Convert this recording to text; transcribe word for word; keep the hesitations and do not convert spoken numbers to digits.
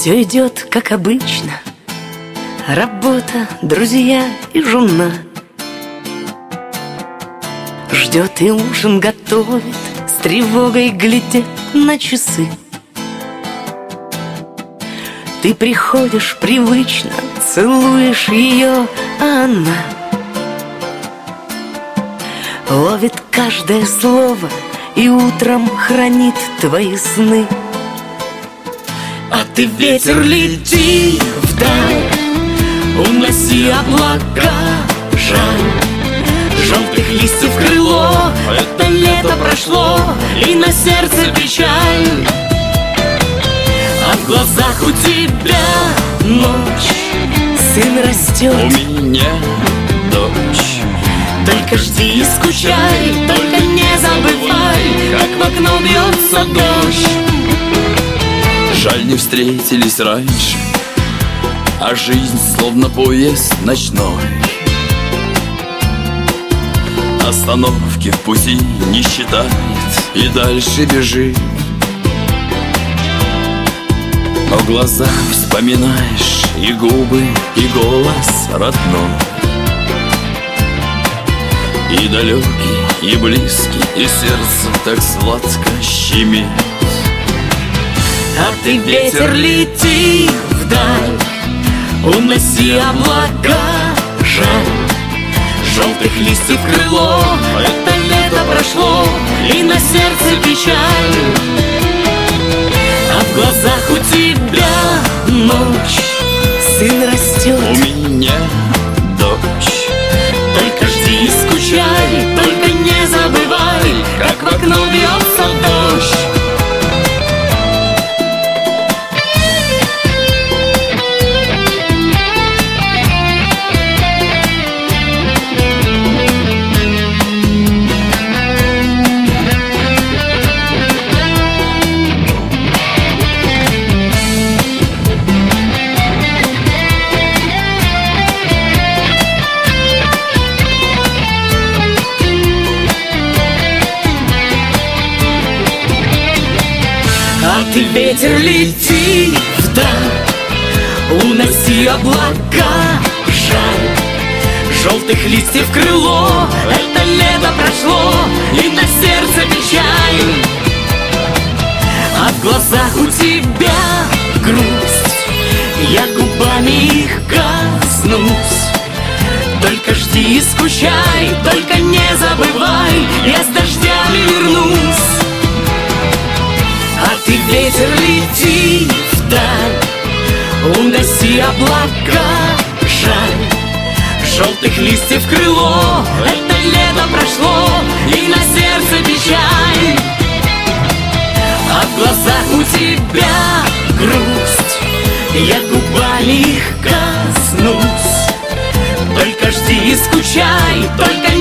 Все идет, как обычно. Работа, друзья и жена. Ждет и ужин готовит, с тревогой глядит на часы. Ты приходишь привычно, целуешь ее, а она ловит каждое слово и утром хранит твои сны. А ты, ветер, лети вдаль, уноси облака, жаль желтых листьев крыло. Это лето прошло, и на сердце печаль. А в глазах у тебя ночь, сын растет, у меня дочь. Только жди и скучай, только не забывай, как в окно бьется дождь. Жаль, не встретились раньше, а жизнь словно поезд ночной. Остановки в пути не считает и дальше бежит. Но в глазах вспоминаешь и губы, и голос родной, и далекий, и близкий, и сердце так сладко щемит. А ты, ветер, лети вдаль, уноси облака, жаль желтых листьев крыло. Это лето прошло, и на сердце печаль. А в глазах у тебя ночь, сын растет, у меня дочь. Только жди и скучай, только не забывай, как в окно бьется дождь. А ты, ветер, лети вдаль, уноси облака, жаль желтых листьев крыло. Это лето прошло, и на сердце печаль. А в глазах у тебя грусть, я губами их коснусь. Только жди и скучай, только не забывай, я с дождями вернусь. А ты, ветер, лети вдаль, уноси облака, жаль желтых листьев крыло. Это лето прошло, и на сердце печаль. А в глазах у тебя грусть, я губами их коснусь. Только жди и скучай, только